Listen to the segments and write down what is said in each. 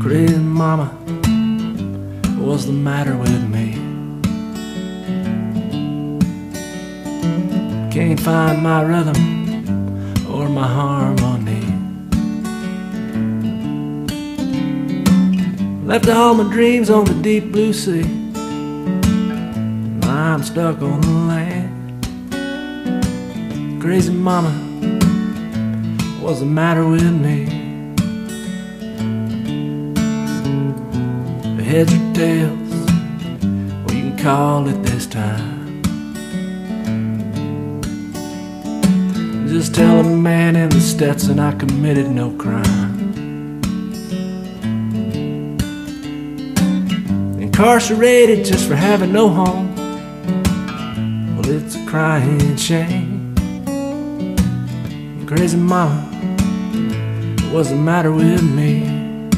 Crazy mama, what's the matter with me? Can't find my rhythm or my harmony. Left all my dreams on the deep blue sea. I'm stuck on the land. Crazy mama, what's the matter with me? Heads or tails, well, you can call it this time. Just tell a man in the Stetson I committed no crime. Incarcerated just for having no home, well, it's a crying shame. Crazy mama, what's the matter with me?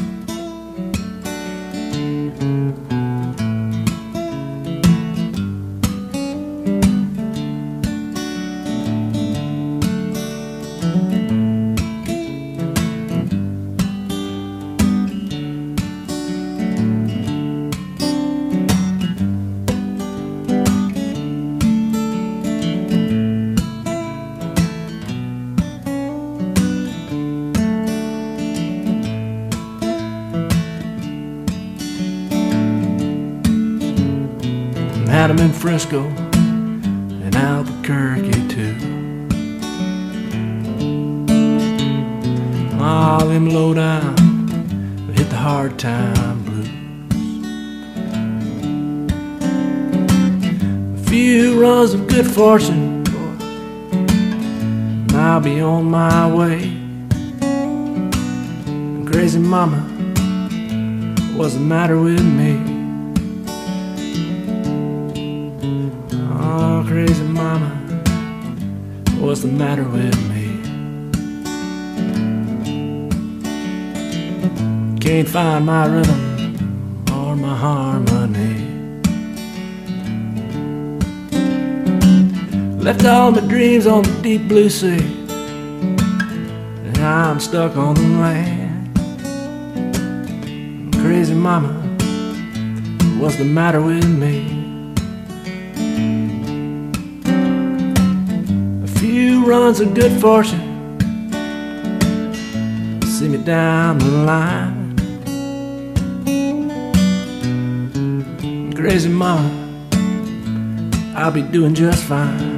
Had 'em in Frisco and Albuquerque too. All them low down hit the hard time blues. A few runs of good fortune, boy, and I'll be on my way. And crazy mama, what's the matter with me? Crazy mama, what's the matter with me? Can't find my rhythm or my harmony. Left all my dreams on the deep blue sea, and I'm stuck on the land. Crazy mama, what's the matter with me? Few runs of good fortune see me down the line. Crazy mama, I'll be doing just fine.